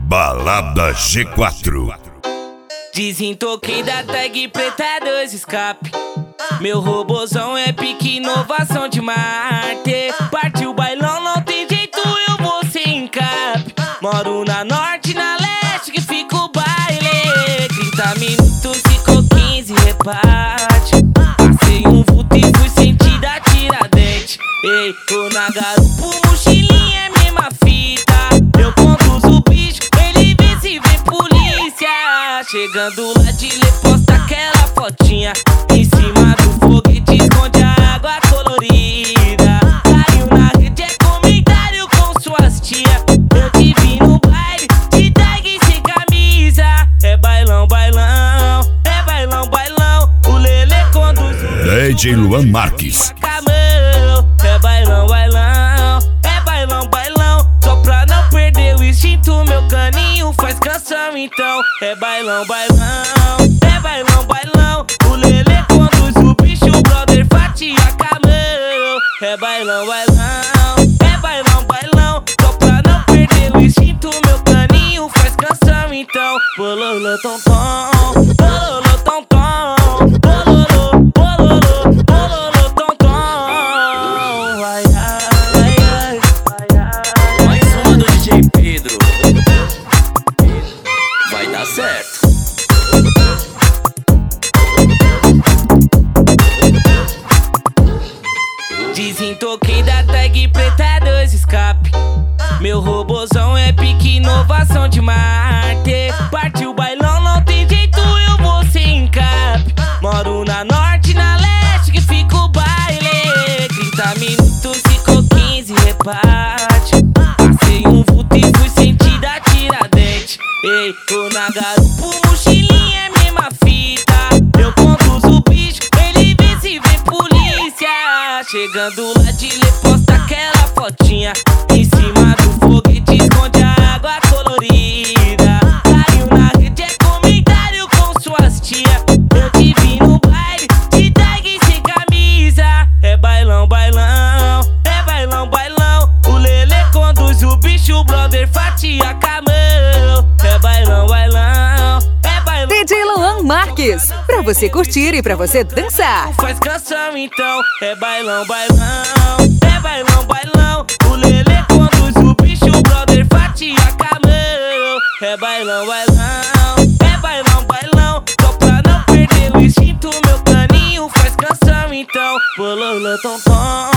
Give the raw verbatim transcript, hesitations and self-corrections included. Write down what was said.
Balada G quatro. Desentoquei da tag preta dois escape. Meu robozão é pique inovação de Marte. Partiu o bailão, não tem jeito, eu vou sem encape. Moro na norte, na leste, que fica o baile. trinta minutos, ficou quinze, reparte. Passei um vulto e fui sentir a Tiradentes. Ei, tô na garupa, mochilinha é mesma fita. Eu conduzo o bicho, ele vê se vê polícia. Chegando lá de lê, posta aquela fotinha. Em cima do foguete esconde a água colorida. Caiu na rede, é comentário com suas tia. Eu te vi no baile, de tag sem camisa. É bailão, bailão, é bailão, bailão. O Lelê conduz o D J Luan Marques. É bailão, bailão, é bailão, bailão. Só pra não perder o instinto, meu caninho faz canção então. É bailão, bailão, é bailão, bailão. O Lelê conduz o bicho, o brother fatia camão. É bailão, bailão, é bailão, bailão. Só pra não perder o instinto, meu caninho faz canção então. Bololô, tom, tom, bololô, tom, tom. Bololô, bololô, bololô, tom, tom. Ai, ai, ai, ai, ai. Mais uma do D J Pedro. Vai dar certo. Desentoquei da tag preta dois escape. Meu robozão é pique inovação de Marte. Partiu o bailão, não tem jeito, eu vou sem encape. Moro na norte, na leste, que fica o baile. trinta minutos, ficou quinze, reparte. Passei um vulto e fui sentir a Tiradentes. Ei, tô na garupa, mochilinha é mesma fita. Eu conduzo o bicho, ele vê se vê polícia. Chegando lá de lê, posta aquela fotinha. Em cima do foguete esconde a água colorida. Caiu na rede, é comentário com suas tia. Eu te vi no baile, de tag sem camisa. É bailão, bailão, é bailão, bailão. O Lelê conduz o bicho, o brother fatia camão. É bailão, bailão, é bailão. D J Luan Marques, pra você curtir e pra você dançar. Faz canção então, é bailão, bailão, é bailão, bailão. O Lelê conduz o bicho, o brother fatia camão. É bailão, bailão, é bailão, bailão. Só pra não perder o instinto, meu caninho faz canção então. Bololô, tom, tom.